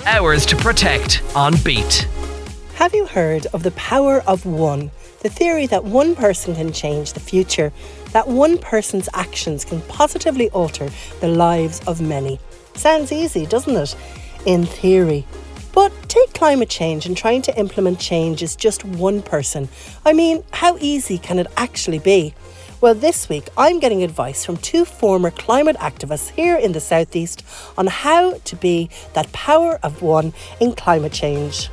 Hours to Protect on Beat. Have you heard of the power of one? The theory that one person can change the future, that one person's actions can positively alter the lives of many. Sounds easy, doesn't it? In theory. But take climate change, and trying to implement change is just one person. I mean, how easy can it actually be? Well, this week I'm getting advice from two former climate activists here in the Southeast on how to be that power of one in climate change.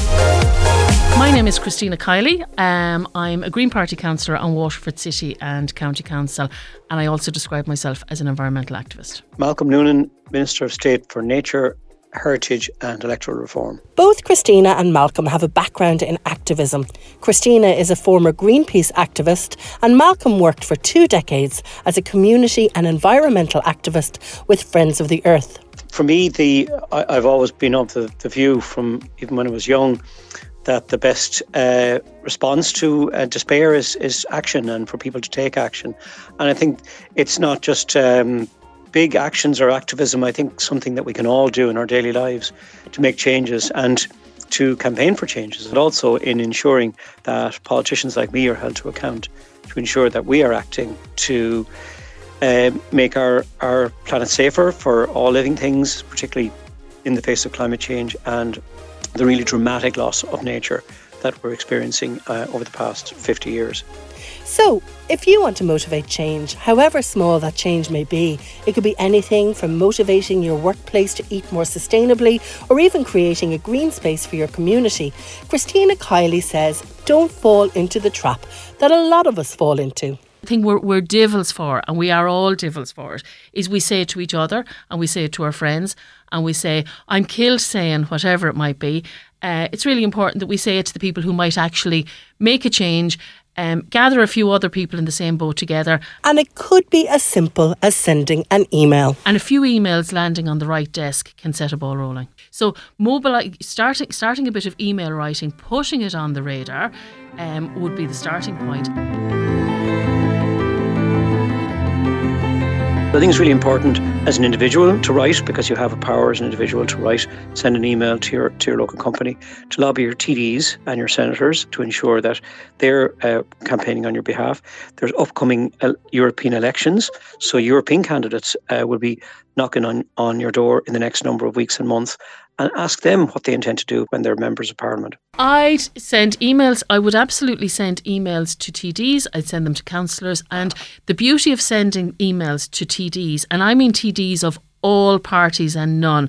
My name is Christina Kiley. I'm a Green Party councillor on Waterford City and County Council, and I also describe myself as an environmental activist. Malcolm Noonan, Minister of State for Nature, Heritage and Electoral Reform. Both Christina and Malcolm have a background in activism. Christina is a former Greenpeace activist, and Malcolm worked for 2 decades as a community and environmental activist with Friends of the Earth. For me, I've always been of the view from even when I was young that the best response to despair is action, and for people to take action. And I think it's not just big actions or activism. I think something that we can all do in our daily lives to make changes and to campaign for changes, and also in ensuring that politicians like me are held to account, to ensure that we are acting to make our planet safer for all living things, particularly in the face of climate change and the really dramatic loss of nature that we're experiencing over the past 50 years. So, if you want to motivate change, however small that change may be, it could be anything from motivating your workplace to eat more sustainably or even creating a green space for your community. Christina Kiley says, don't fall into the trap that a lot of us fall into. The thing we're devils for, and we are all devils for it, is we say it to each other and we say it to our friends and we say, I'm killed saying whatever it might be. It's really important that we say it to the people who might actually make a change, gather a few other people in the same boat together. And it could be as simple as sending an email. And a few emails landing on the right desk can set a ball rolling. So starting a bit of email writing, putting it on the radar would be the starting point. I think it's really important as an individual to write, because you have a power as an individual to write. Send an email to your local company, to lobby your TDs and your senators to ensure that they're campaigning on your behalf. There's upcoming European elections, so European candidates will be knocking on your door in the next number of weeks and months, and ask them what they intend to do when they're members of Parliament. I'd send emails. I would absolutely send emails to TDs. I'd send them to councillors. And the beauty of sending emails to TDs, and I mean TDs of all parties and none,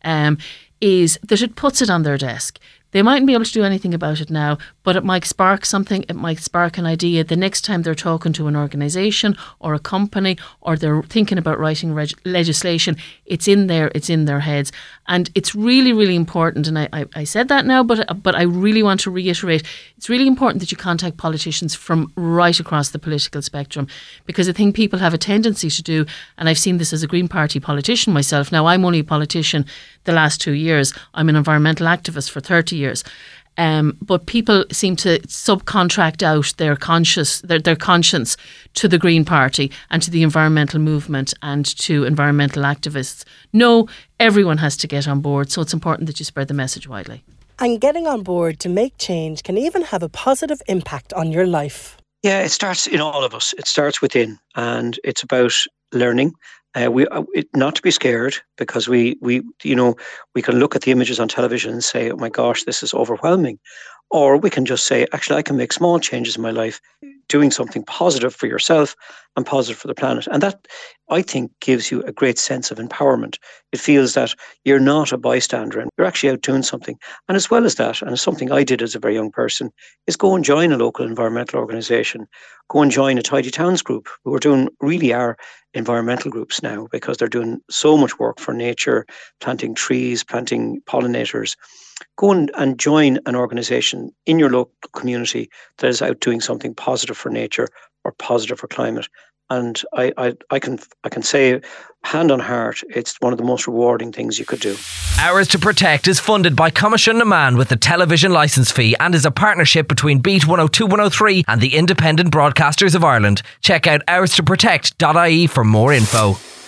is that it puts it on their desk. They mightn't be able to do anything about it now, but it might spark something, it might spark an idea. The next time they're talking to an organisation or a company, or they're thinking about writing legislation, it's in there, it's in their heads. And it's really, really important, and I said that now, but I really want to reiterate, it's really important that you contact politicians from right across the political spectrum, because I think people have a tendency to do, and I've seen this as a Green Party politician myself. Now, I'm only a politician the last 2 years. I'm an environmental activist for 30 years. But people seem to subcontract out their conscience to the Green Party and to the environmental movement and to environmental activists. No, everyone has to get on board, so it's important that you spread the message widely. And getting on board to make change can even have a positive impact on your life. Yeah, it starts in all of us. It starts within, and it's about learning. Not to be scared, because we can look at the images on television and say, oh my gosh, this is overwhelming. Or we can just say, actually, I can make small changes in my life, doing something positive for yourself and positive for the planet. And that, I think, gives you a great sense of empowerment. It feels that you're not a bystander and you're actually out doing something. And as well as that, and it's something I did as a very young person, is go and join a local environmental organisation. Go and join a Tidy Towns group, who really are environmental groups now, because they're doing so much work for nature, planting trees, planting pollinators. Go and join an organisation in your local community that is out doing something positive for nature or positive for climate. And I can say, hand on heart, it's one of the most rewarding things you could do. Hours to Protect is funded by Coimisiún na Meán with the television licence fee, and is a partnership between Beat 102 103 and the Independent Broadcasters of Ireland. Check out hourstoprotect.ie for more info.